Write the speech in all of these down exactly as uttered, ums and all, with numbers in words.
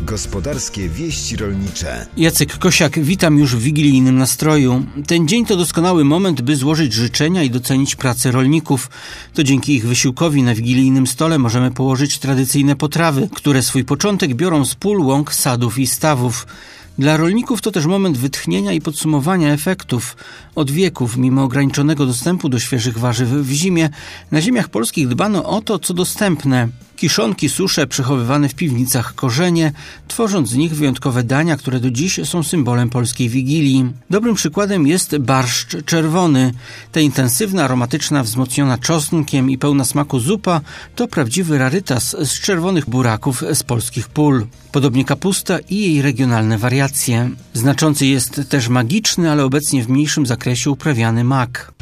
Gospodarskie wieści rolnicze. Jacek Kosiak, witam już w wigilijnym nastroju. Ten dzień to doskonały moment, by złożyć życzenia i docenić pracę rolników. To dzięki ich wysiłkowi na wigilijnym stole możemy położyć tradycyjne potrawy, które swój początek biorą z pól, łąk, sadów i stawów. Dla rolników to też moment wytchnienia i podsumowania efektów. Od wieków, mimo ograniczonego dostępu do świeżych warzyw w zimie, na ziemiach polskich dbano o to, co dostępne. Kiszonki, susze, przechowywane w piwnicach korzenie, tworząc z nich wyjątkowe dania, które do dziś są symbolem polskiej Wigilii. Dobrym przykładem jest barszcz czerwony. Ta intensywna, aromatyczna, wzmocniona czosnkiem i pełna smaku zupa to prawdziwy rarytas z czerwonych buraków z polskich pól. Podobnie kapusta i jej regionalne wariacje. Znaczący jest też magiczny, ale obecnie w mniejszym zakresie uprawiany mak.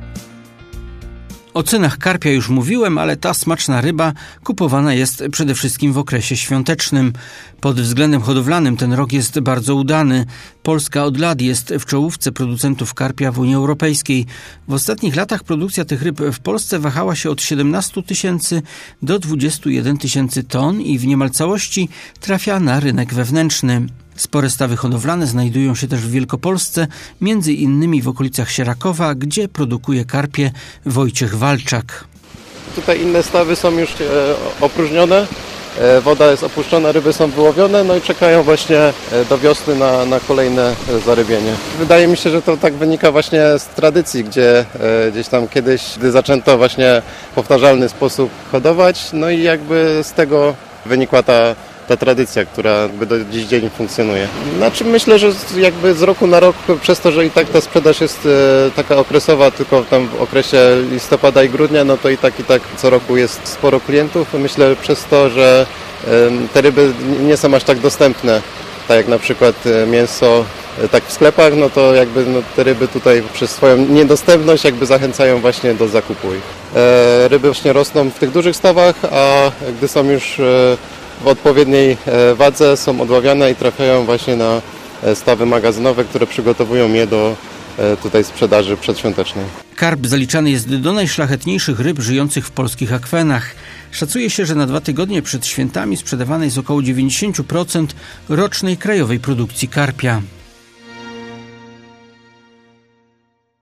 O cenach karpia już mówiłem, ale ta smaczna ryba kupowana jest przede wszystkim w okresie świątecznym. Pod względem hodowlanym ten rok jest bardzo udany. Polska od lat jest w czołówce producentów karpia w Unii Europejskiej. W ostatnich latach produkcja tych ryb w Polsce wahała się od siedemnastu tysięcy do dwudziestu jeden tysięcy ton i w niemal całości trafia na rynek wewnętrzny. Spore stawy hodowlane znajdują się też w Wielkopolsce, między innymi w okolicach Sierakowa, gdzie produkuje karpie Wojciech Walczak. Tutaj inne stawy są już e, opróżnione, e, woda jest opuszczona, ryby są wyłowione, no i czekają właśnie do wiosny na, na kolejne zarybienie. Wydaje mi się, że to tak wynika właśnie z tradycji, gdzie e, gdzieś tam kiedyś, gdy zaczęto właśnie w powtarzalny sposób hodować, no i jakby z tego wynikła ta ta tradycja, która jakby do dziś dzień funkcjonuje. Znaczy myślę, że jakby z roku na rok, przez to, że i tak ta sprzedaż jest e, taka okresowa, tylko tam w okresie listopada i grudnia, no to i tak i tak co roku jest sporo klientów. Myślę przez to, że e, te ryby nie są aż tak dostępne, tak jak na przykład mięso e, tak w sklepach, no to jakby no, te ryby tutaj przez swoją niedostępność jakby zachęcają właśnie do zakupu ich. E, ryby właśnie rosną w tych dużych stawach, a gdy są już e, w odpowiedniej wadze, są odławiane i trafiają właśnie na stawy magazynowe, które przygotowują je do tutaj sprzedaży przedświątecznej. Karp zaliczany jest do najszlachetniejszych ryb żyjących w polskich akwenach. Szacuje się, że na dwa tygodnie przed świętami sprzedawane jest około dziewięćdziesiąt procent rocznej krajowej produkcji karpia.